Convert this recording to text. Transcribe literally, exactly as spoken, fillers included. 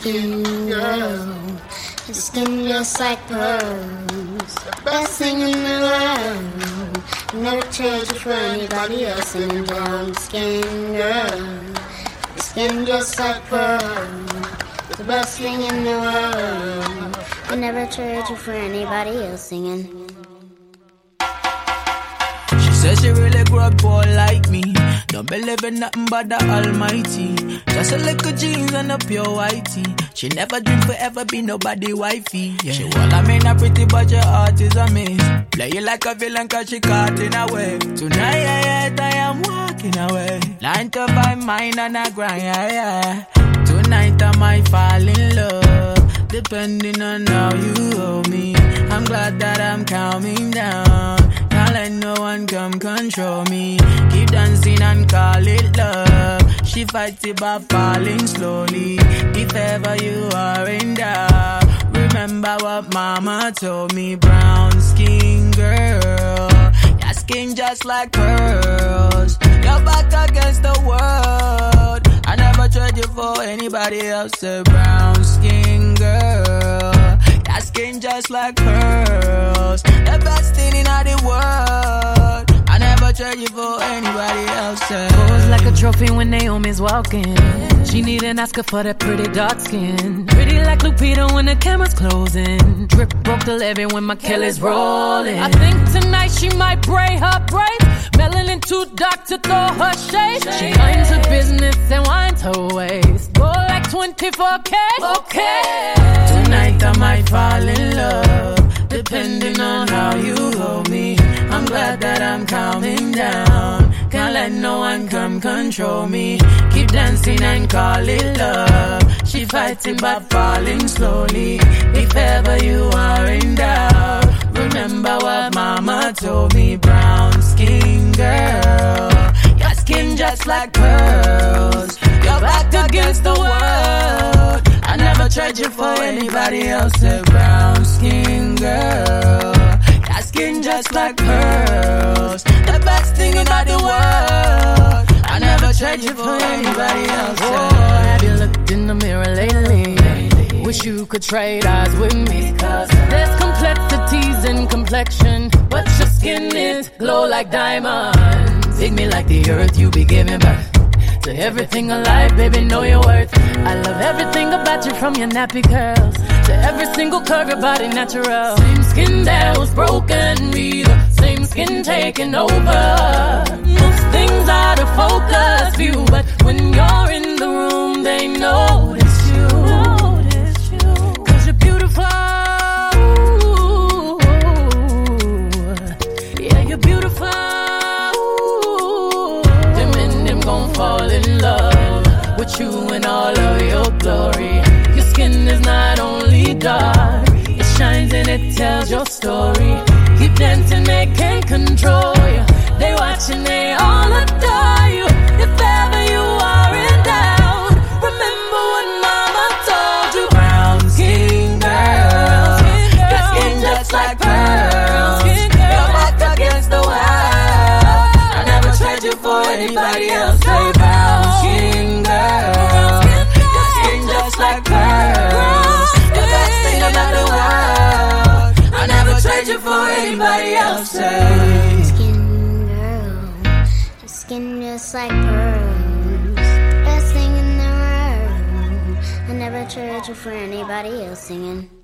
skin, girl. Your skin just like pearls. The best thing in the world. Never trade you for anybody else. And brown skin, girl. Your skin just like pearls. The best thing in the world. I never trade you for anybody else. Singing. Says she really grew up poor like me. Don't believe in nothing but the Almighty. Just a little jeans and a pure whitey. She never dream forever be nobody wifey. Yeah. She well, I mean a pretty but your heart is a miss. Play you like a villain cause she caught in a way. Tonight yeah, yeah, I am walking away. Nine to five mine and I grind, yeah, yeah. Tonight I might fall in love. Depending on how you hold me. I'm glad that I'm calming down. Can't let no one come control me. Keep dancing and call it love. She fights it by falling slowly. If ever you are in doubt, remember what mama told me. Brown skin girl, your skin just like pearls. Your back against the world. I never trade you for anybody else. A brown skin girl, your skin just like pearls. The best thing in all the world. I never trade you for anybody else. Pose like a trophy when Naomi's walking. She need an Oscar for that pretty dark skin. Pretty like Lupita when the camera's closing. Drip broke the levee when my Kelly's rolling. I think tonight she might braid her braids. Melanin too dark to throw her shade. She minds her business and winds her waist. Go like twenty-four K. Okay. Tonight I might fall in love. Depending on how you hold me. I'm glad that I'm calming down. Can't let no one come control me. Keep dancing and call it love. She fighting but falling slowly. If ever you are in doubt, remember what mama told me. Brown skin girl, your skin just like pearls. Your back against the world. I never trade you for anybody else. A brown skin girl, your skin just like pearls. The best thing in all the world. I never trade you for anybody else. Oh, have you looked in the mirror lately? lately? Wish you could trade eyes with me. Cause there's complexities in complexion, but your skin is glow like diamonds. Dig me like the earth, you be giving birth to everything alive, baby, know your worth. I love everything about you, from your nappy curls to every single curve, your body natural. Same skin that was broken, be the same skin taking over. Most things out of focus view, but when you're in the room, they notice you. Notice you. Cause you're beautiful. Yeah, you're beautiful. Fall in love with you in all of your glory. Your skin is not only dark, it shines and it tells your story. Keep dancing, they can't control you. They watch and they all adore you. If ever you are in doubt, remember what mama told you. Brown skin girl, your skin just like pearls. Your back against the world. I never trade you for anybody else. Say brown skin girl, your skin just like pearls. The best thing about the world. I never trade you for anybody else. Say skin girl, your skin just like pearls. Best thing in the world. I never trade you for anybody else. Singing.